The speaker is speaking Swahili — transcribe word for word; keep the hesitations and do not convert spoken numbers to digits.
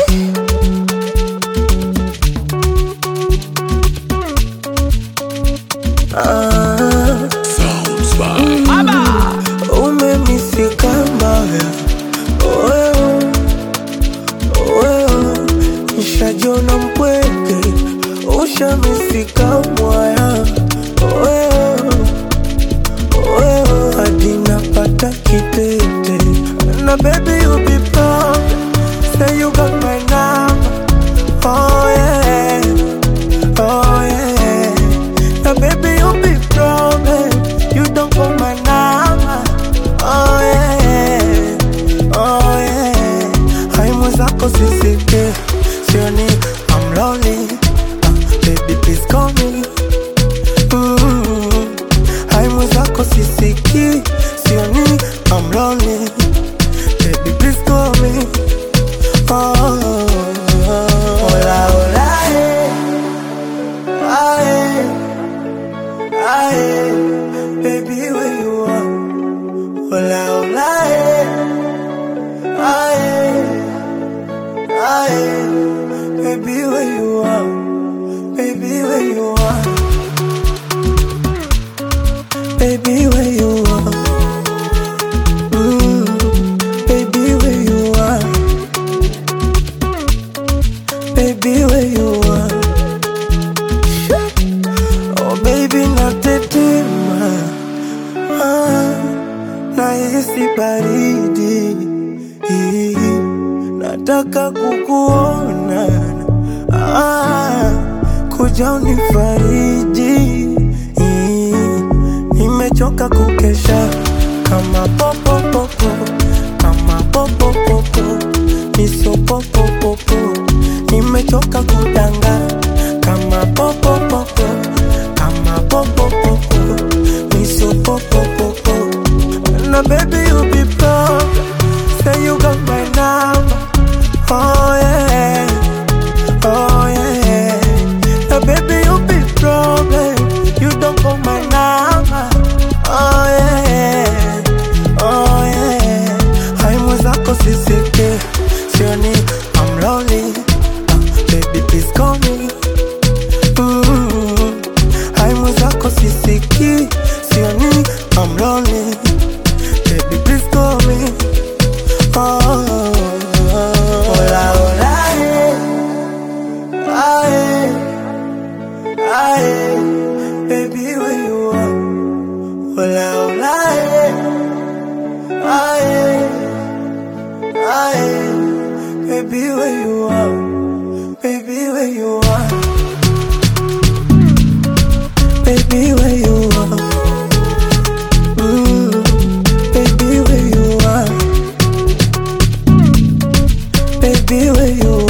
Ah, Sounds by umenifika mbaya, wewe, wewe, nishajiona mpweke, ushamifika mwaya, wewe, wewe, hadi napata kitete. Na baby you be proud, say you got my number, oh yeah, oh yeah. Now baby you be proud, babe, you don't call my number, oh yeah, oh yeah. Hai mwenzako sisike, sioni I'm lonely, uh, baby please call me. Mm-hmm. Hai mwenzako sisiki, sioni I'm lonely, baby please call me. Oh, hola, hola, eh, ah, eh, ah, eh, baby where you are? Hola, hola, eh, ah, eh, ah, eh, baby where you are? Baby where you are? Baby where you are? Mm, baby where you are? Baby where you are? Oh baby natetema, ah, nahisi baridi, nataka kukuona, ah, kuja unifariji. Nimechoka kukesha kama popo popo, kama popo popo, niso popo popo. Nimechoka kudanga kama popo popo, kama popo popo, niso popo popo. Now baby you be proud, say you got my number, oh yeah, oh yeah. Now baby you be proud, babe, you don't call my number, oh yeah, oh yeah. Hai mwenzako sisike, sioni I'm lonely, uh, baby please call me. Mm-hmm. Hai mwenzako sisiki, sioni I'm lonely, baby please call me. Oh, hola, hola, eh, ah, eh, ah, eh, baby where you are? Hola, hola, eh, ah, eh, ah, eh, baby where you are? Baby where you are? Baby where you are? Mm, baby where you are? Baby where you are?